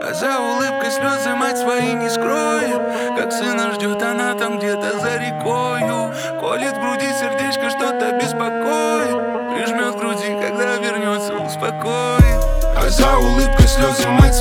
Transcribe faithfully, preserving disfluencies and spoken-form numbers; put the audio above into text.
А за улыбкой слезы мать свои не скроет. Как сына ждет она там где-то за рекою. Колет в груди сердечко, что-то беспокоит. Прижмет к груди, когда вернется, успокоит. А за улыбкой слезы мать